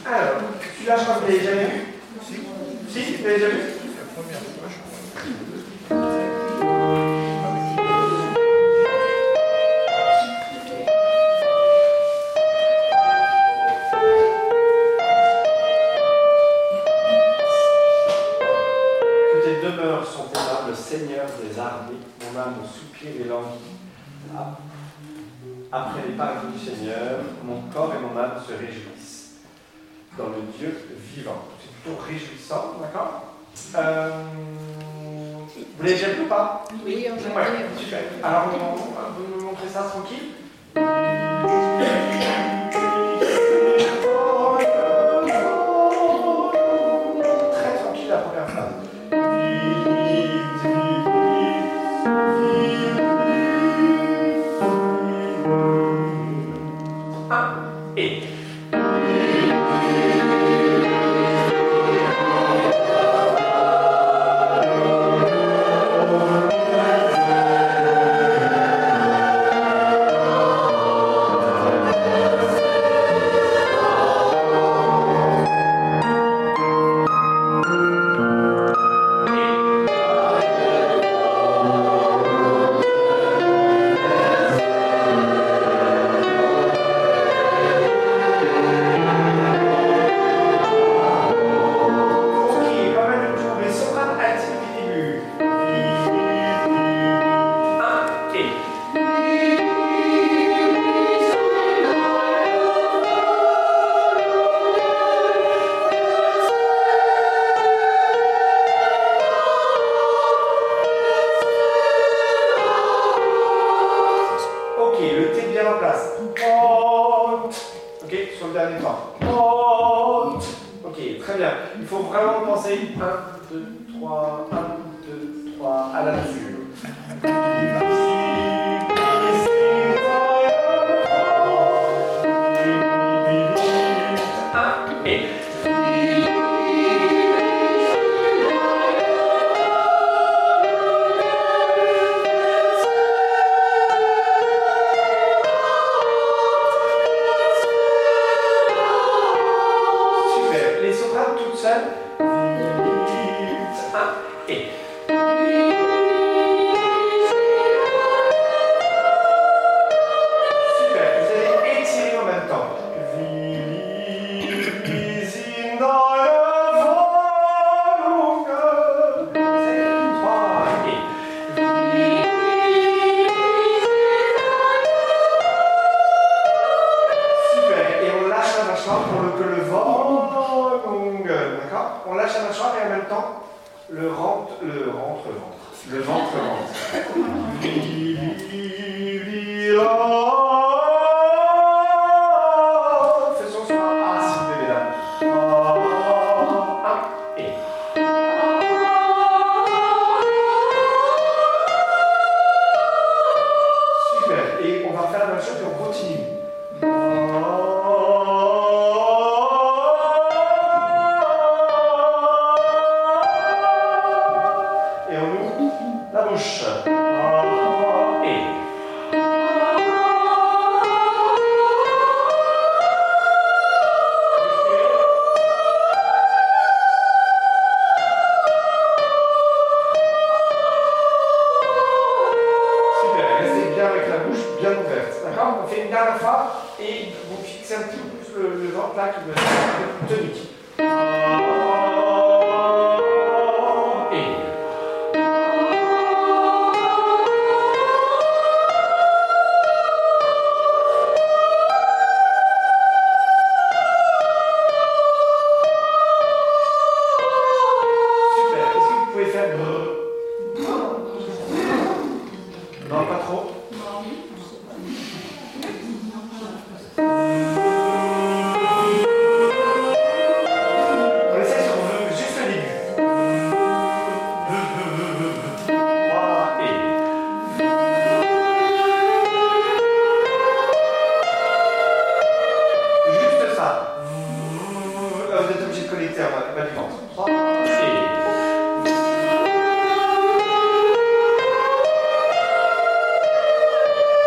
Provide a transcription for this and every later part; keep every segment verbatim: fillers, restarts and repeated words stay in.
Alors, celui-là, je crois que vous l'avez jamais vu. Si, si, vous l'avez déjà vu. La première fois, je Que tes demeures sont aimables, Seigneur des armées, mon âme soupire et languit. Ah. Après les paradis du Seigneur, mon corps et mon âme se réjouissent dans le Dieu vivant. C'est plutôt réjouissant, d'accord euh, Vous l'avez déjà vu ou pas? Oui, on va ouais, dire. super. Alors, vous me montrez ça tranquille? Très tranquille la première phrase. Un et.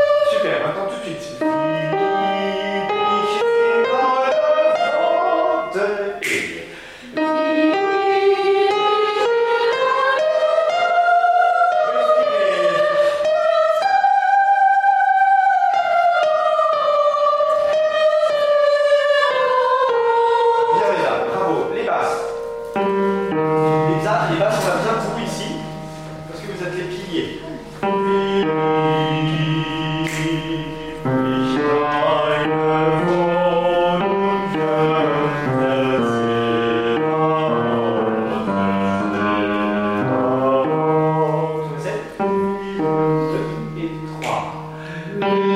Deux.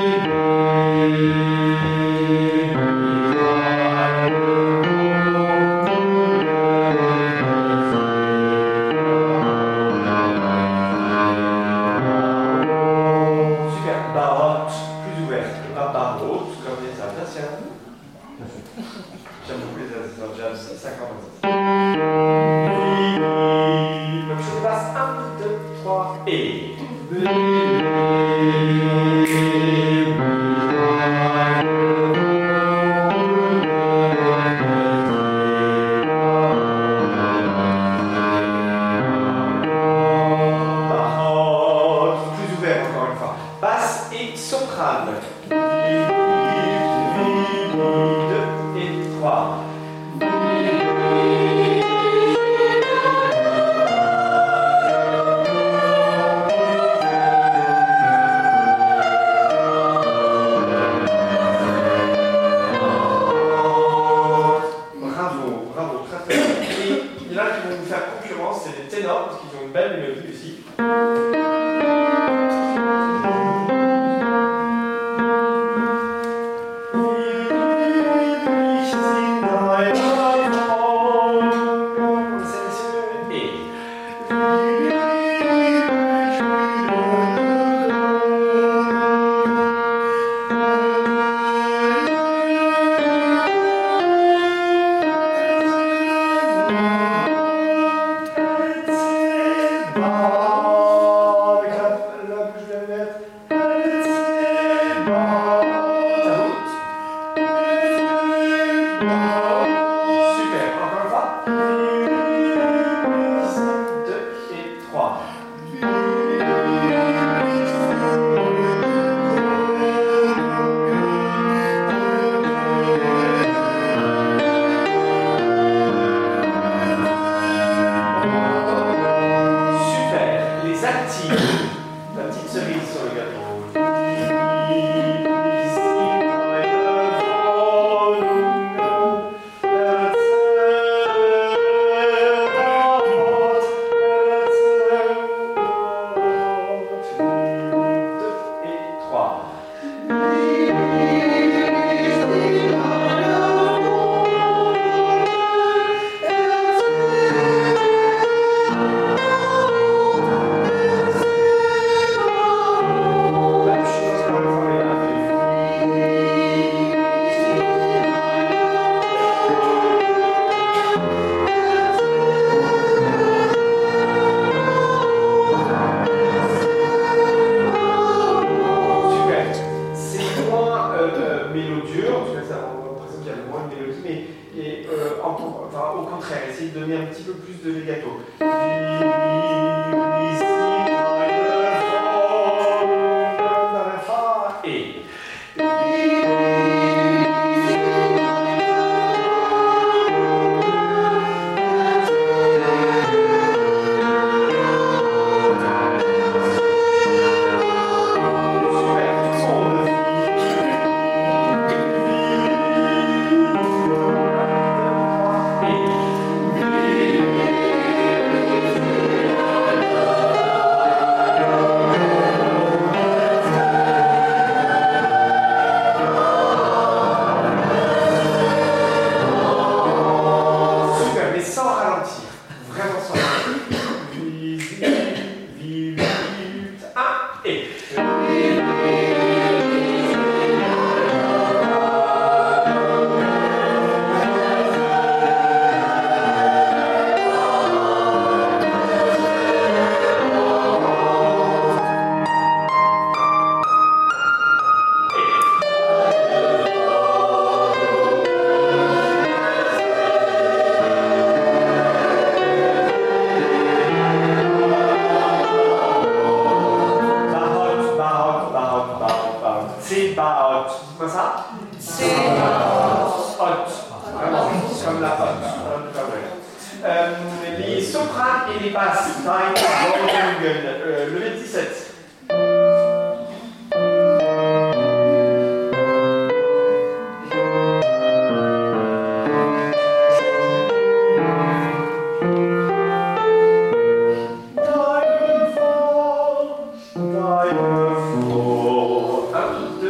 un, deux,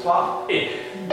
trois, et...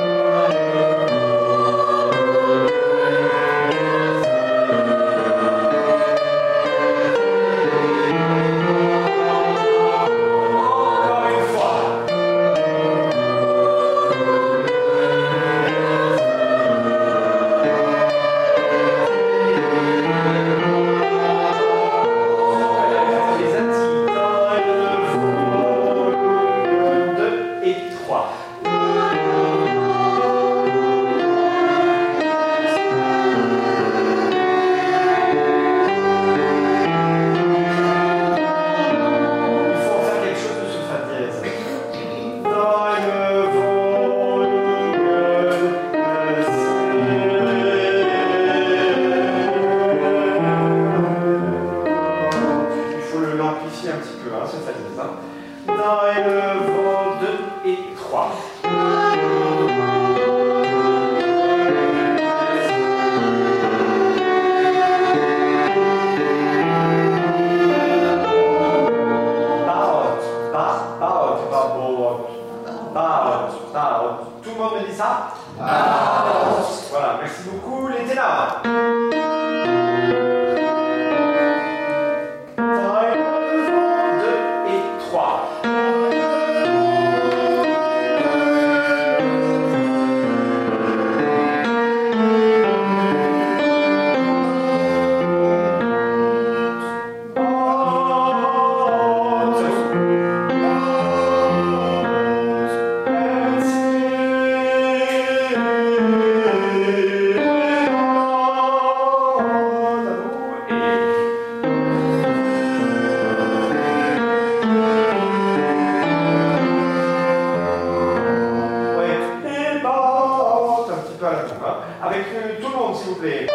Voilà, merci beaucoup les ténors. deux et trois. Avec euh, tout le monde, s'il vous plaît.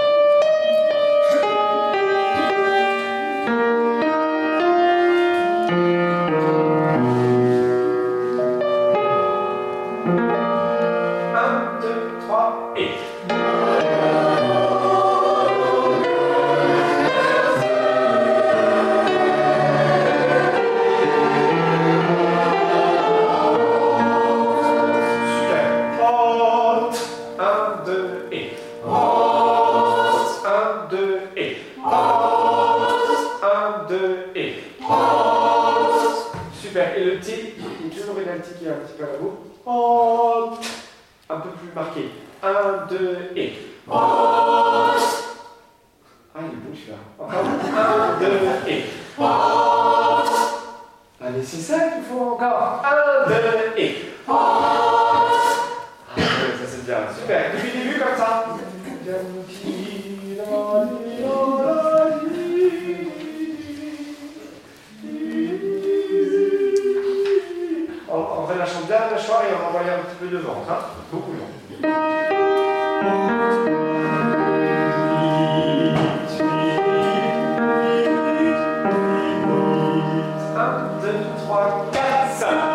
Un, deux, trois, et... Super, et le T, il y a toujours une alti qui est un petit peu à la bout. Oh, un peu plus marqué. un, deux, et. Oh. Ah, il est beau celui-là. un, deux, et. Oh. Allez, c'est ça qu'il faut encore. un, deux, et. Oh. Ah, ouais, ça c'est bien. Super, depuis le début comme ça. On va la chanter bien la soirée et on va envoyer un petit peu de vent, hein, beaucoup de vent. un, deux, trois, quatre, cinq.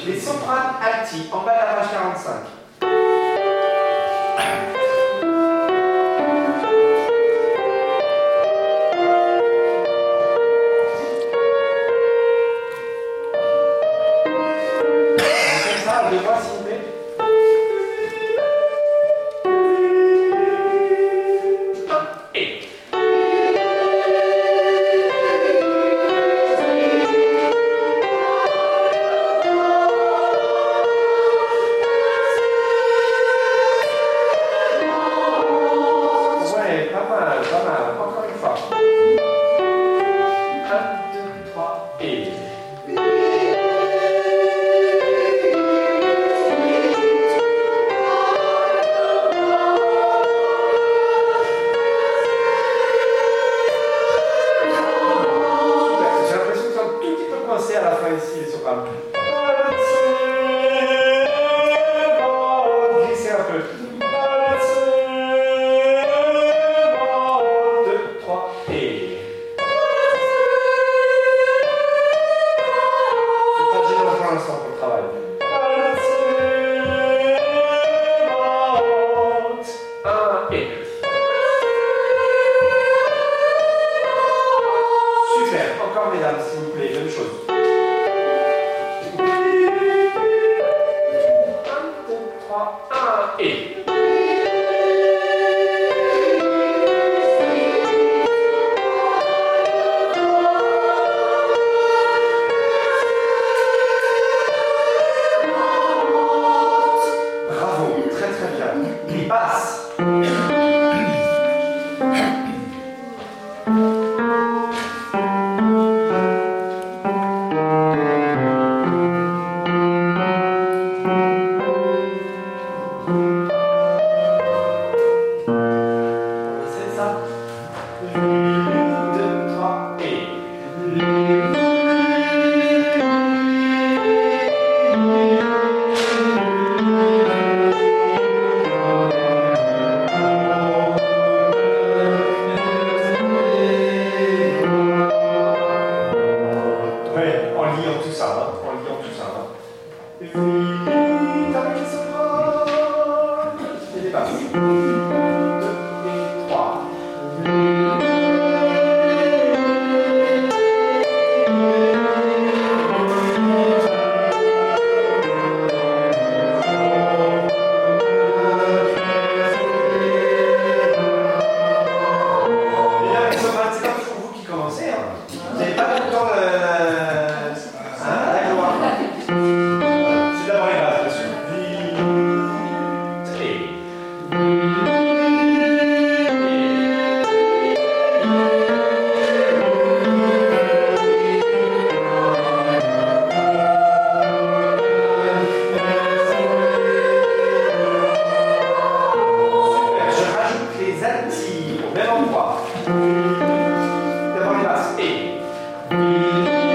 Les sopranes alti, en bas de la page quarante-cinq. C'est ça, deux voix, s'il vous plaît. D'abord les basses. Et.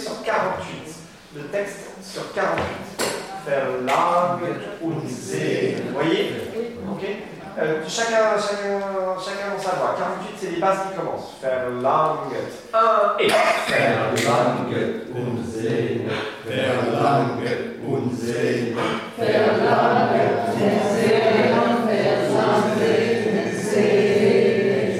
sur quarante-huit. Le texte sur quarante-huit. Verlangt und sehnen. Vous voyez? Ok. Euh, chacun, chacun, chacun dans sa voix. quarante-huit, c'est les bases qui commencent. Verlangt. un et. Verlangt und sehnen. Verlangt und sehnen. Verlangt und sehnen. Verlangt und sehnen.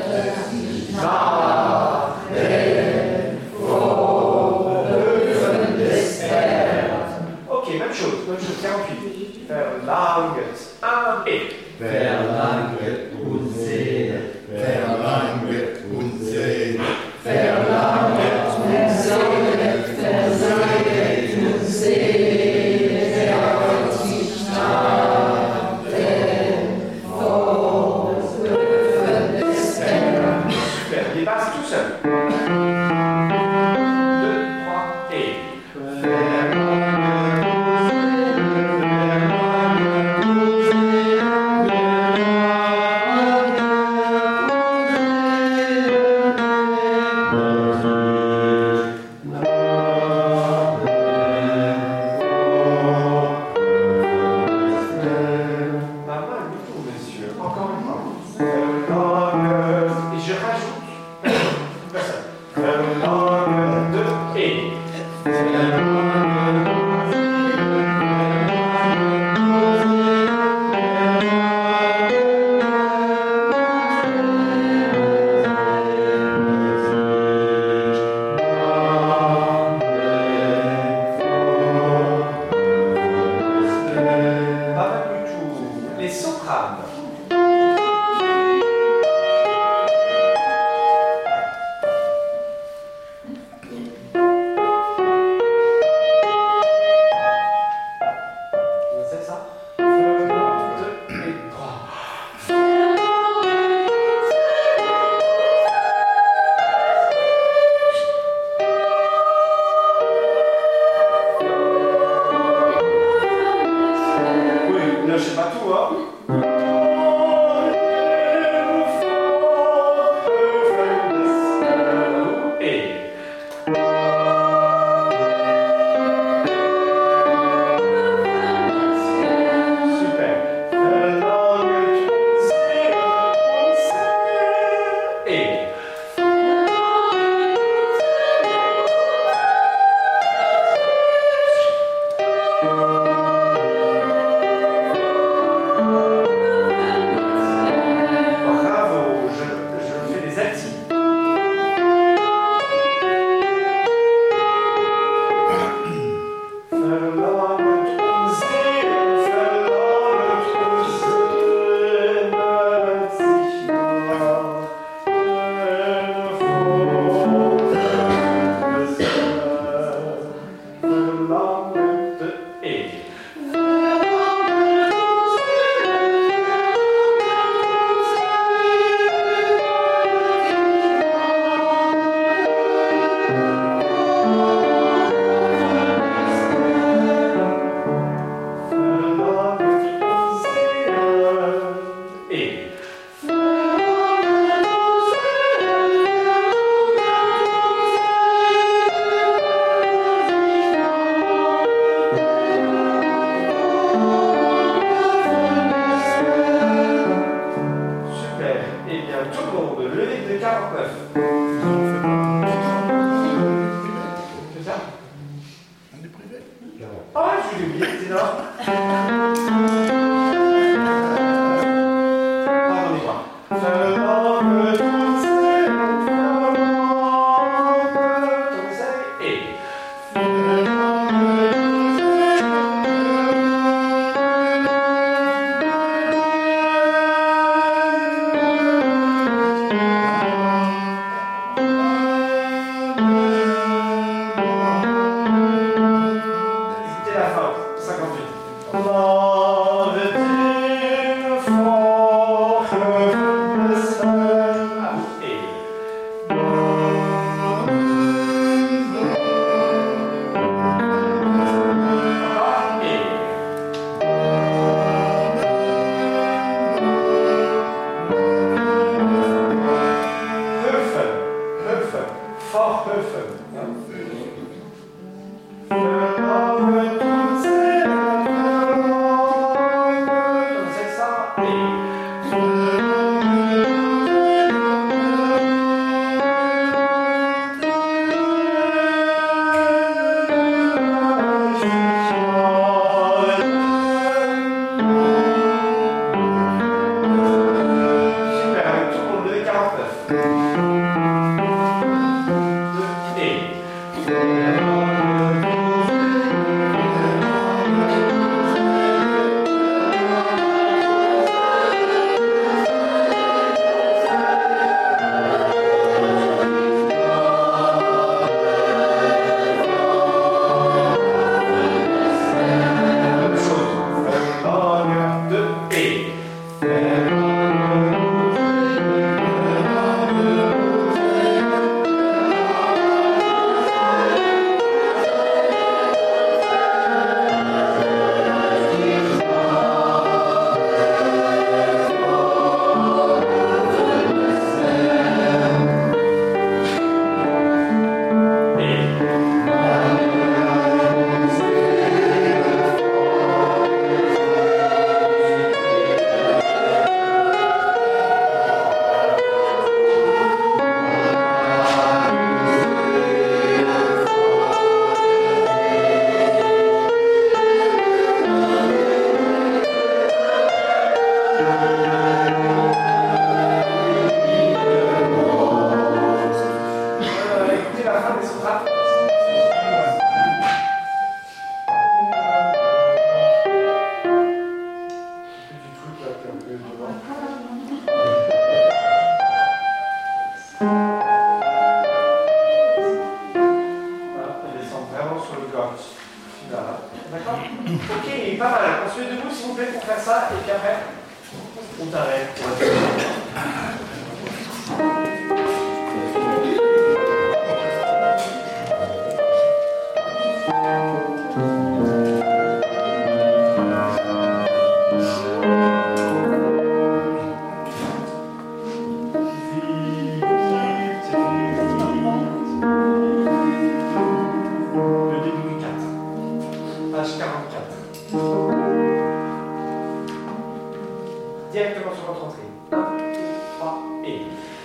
Nach den Vorhöfen des Herrn. Ok, même chose, même chose, quarante-huit. Verlangt. un et. Verlangt und sehnen. Verlangt und sehnen. Verlangt und sehnen. Verlangt und sehnen. Nach den Vorhöfen des Herrn. Super, les bases tout seul. deux, trois et. Pas mal du tout, messieurs. Encore une fois. Et je rajoute. Personne. deux et. Pas mal du tout. Les sopranes. C'est ça? deux et trois. Oui, là je sais pas tout, hein. Et. Super. Et. Bravo, je, je fais des actifs. Et. Et. Super. Eh bien, tout le monde, levez de quarante-neuf. C'est ça? On est privé. Ah, je l'ai oublié, c'est là. Pardonnez-moi. Et. Écoutez la fin, cinquante-huit. Ah, et. vraiment sur le gauche. D'accord? Ok, pas mal. On se met debout s'il vous plaît pour faire ça, et puis après, on t'arrête. Directement sur votre entrée. un, deux, trois et.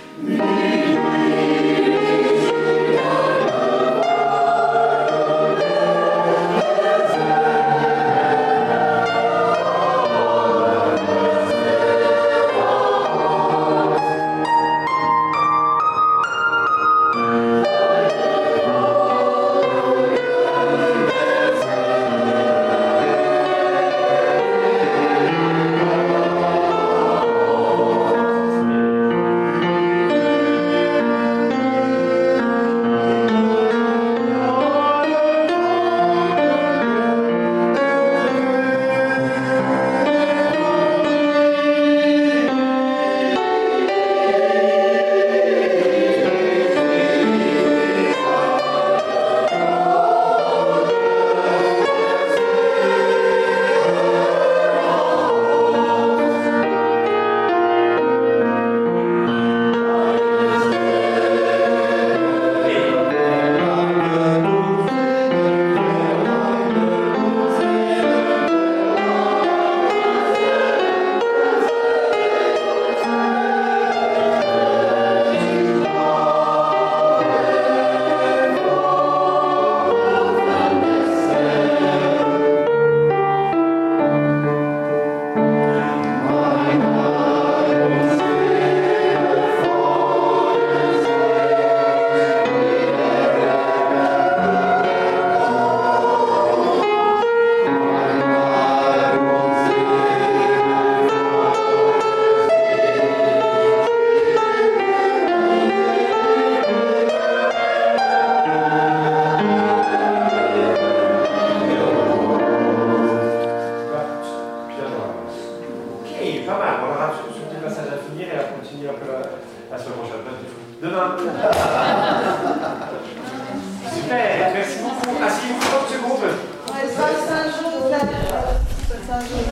Demain. Super, merci beaucoup. Asseyez-vous trente secondes. Ouais, ça, c'est un jour, ça, c'est un jour.